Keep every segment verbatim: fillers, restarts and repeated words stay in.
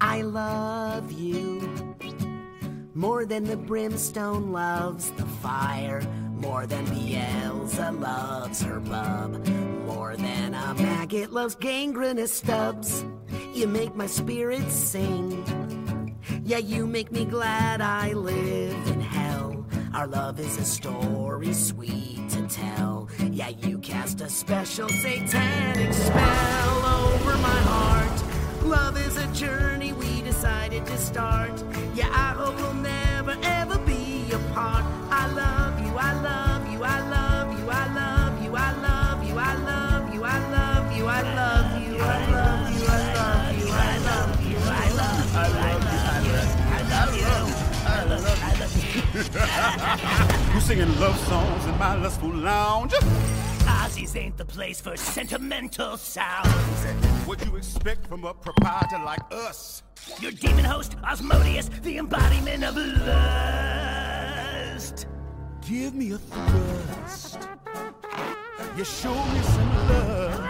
I love you more than the brimstone loves the fire, more than Beelzebub loves her bub, more than a maggot loves gangrenous stubs. You make my spirit sing. Yeah, you make me glad I live in hell. Our love is a story sweet to tell. Yeah, you cast a special satanic spell over my heart. Love is a journey we decided to start. Yeah, I hope we'll never ever be apart. I love you, I love you, I love you, I love you, I love you, I love you, I love you, I love you, I love you, I love you, I love you, I love you, I love you, I love you, I love you, I love you. Who's singing love songs in my lustful lounge? Ozzy's ain't the place for sentimental sounds. What you expect from a proprietor like us? Your demon host, Osmodeus, the embodiment of lust. Give me a thrust. You show me some love.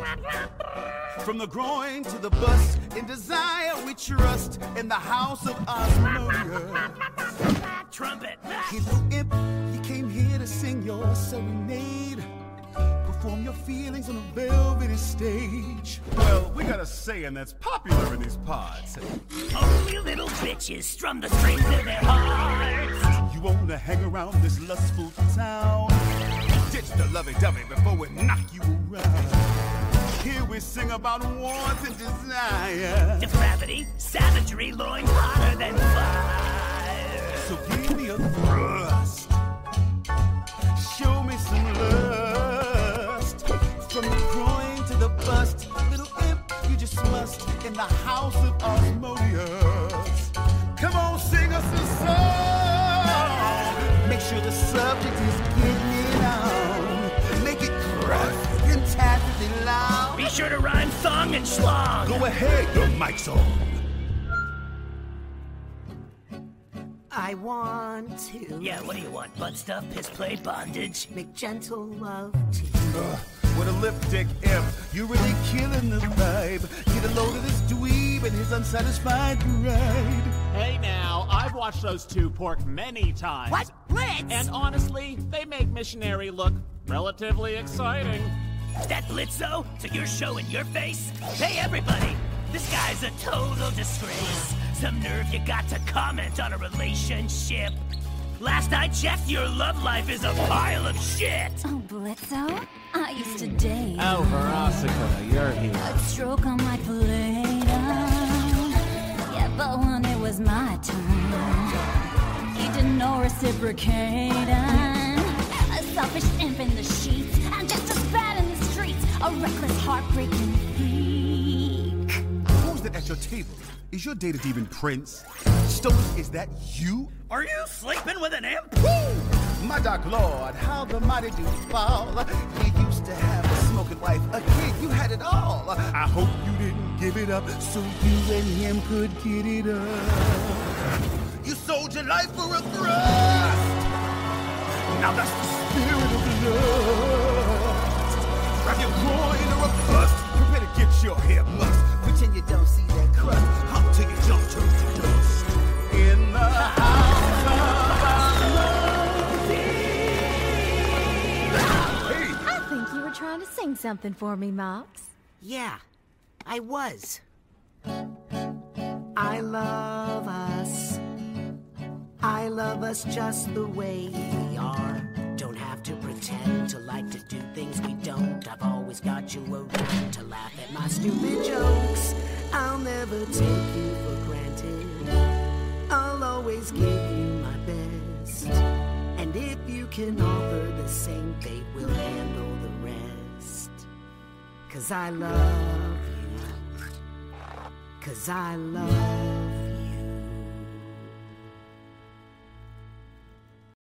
From the groin to the bust, in desire we trust. In the house of Osmodeus. Trumpet. Hello, imp, you came here to sing your serenade. Perform your feelings on a velvety stage. Well, we got a saying that's popular in these pods. Only little bitches strum the strings of their hearts. You wanna hang around this lustful town? Ditch the lovey-dovey before we knock you around. Here we sing about warmth and desire. Depravity, savagery, loins hotter than fire. So give me a thrust. Show me some lust. From the groin to the bust, little imp, you just must. In the house of Osmodeus. Come on, sing us a song. Make sure the subject is getting it on. Make it crust and tacitly loud. Be sure to rhyme thong and schlong. Go ahead, your mic's on. I want to. Yeah, what do you want? Butt stuff, piss play, bondage? Make gentle love to you. Uh, with a lipstick imp, you're really killing the vibe. Get a load of this dweeb and his unsatisfied bride. Hey now, I've watched those two pork many times. What? Blitz? And honestly, they make Missionary look relatively exciting. That Blitzo? So you're showing your face? Hey everybody, this guy's a total disgrace. Some nerve you got to comment on a relationship. Last I checked, your love life is a pile of shit. Oh, Blitzo? I used to date. Oh, Veronica, you're here. I'd stroke on my Play-Doh. Yeah, but when it was my turn, you didn't know reciprocating. A selfish imp in the sheets, and just as bad in the streets. A reckless, heartbreaking freak. Who's that at your table? Is your date a demon prince? Stoic, is that you? Are you sleeping with an imp? Woo! My dark lord, how the mighty do fall. You used to have a smoking wife, a kid, you had it all. I hope you didn't give it up so you and him could get it up. You sold your life for a thrust. Now that's the spirit of lust. Grab your groin or a bust. Prepare to get your hair mussed. Pretend you don't see that crust. Hop till you don't turn to dust. In the house of Hey! I think you were trying to sing something for me, Mox. Yeah, I was. I love us. I love us just the way we are. Don't have to pretend to like to do things we don't. I've always got you around to laugh at my stupid jokes. I'll never take you for granted. I'll always give you my best. And if you can offer the same fate, we'll handle the rest. Cause I love you. Cause I love you.